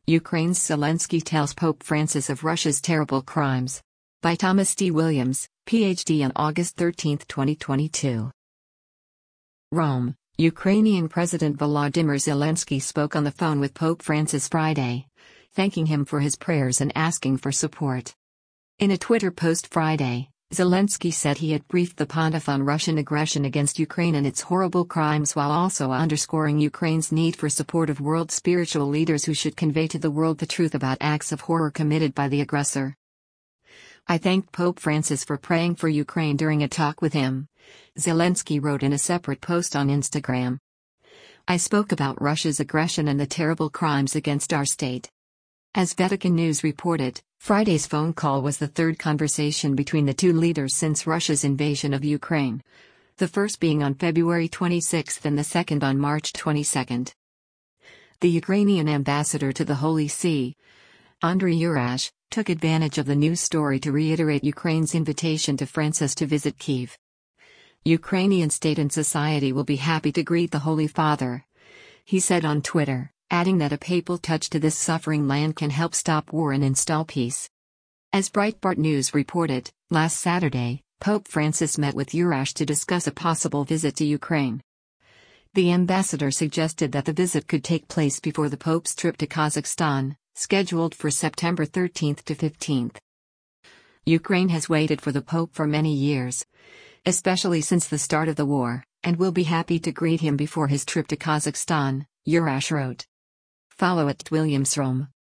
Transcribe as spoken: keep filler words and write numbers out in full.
Ukraine's Zelensky tells Pope Francis of Russia's terrible crimes. By Thomas D. Williams, P H D on August thirteenth, twenty twenty-two. Rome, Ukrainian President Volodymyr Zelensky spoke on the phone with Pope Francis Friday, thanking him for his prayers and asking for support. In a Twitter post Friday, Zelensky said he had briefed the pontiff on Russian aggression against Ukraine and its horrible crimes, while also underscoring Ukraine's need for support of world spiritual leaders who should convey to the world the truth about acts of horror committed by the aggressor. I thanked Pope Francis for praying for Ukraine during a talk with him, Zelensky wrote in a separate post on Instagram. I spoke about Russia's aggression and the terrible crimes against our state. As Vatican News reported, Friday's phone call was the third conversation between the two leaders since Russia's invasion of Ukraine, the first being on February twenty-sixth and the second on March twenty-second. The Ukrainian ambassador to the Holy See, Andriy Yurash, took advantage of the news story to reiterate Ukraine's invitation to Francis to visit Kyiv. Ukrainian state and society will be happy to greet the Holy Father, he said on Twitter, adding that a papal touch to this suffering land can help stop war and install peace. As Breitbart News reported, last Saturday, Pope Francis met with Yurash to discuss a possible visit to Ukraine. The ambassador suggested that the visit could take place before the Pope's trip to Kazakhstan, scheduled for September thirteenth to fifteenth. Ukraine has waited for the Pope for many years, especially since the start of the war, and will be happy to greet him before his trip to Kazakhstan, Yurash wrote. Follow at Williams Rome.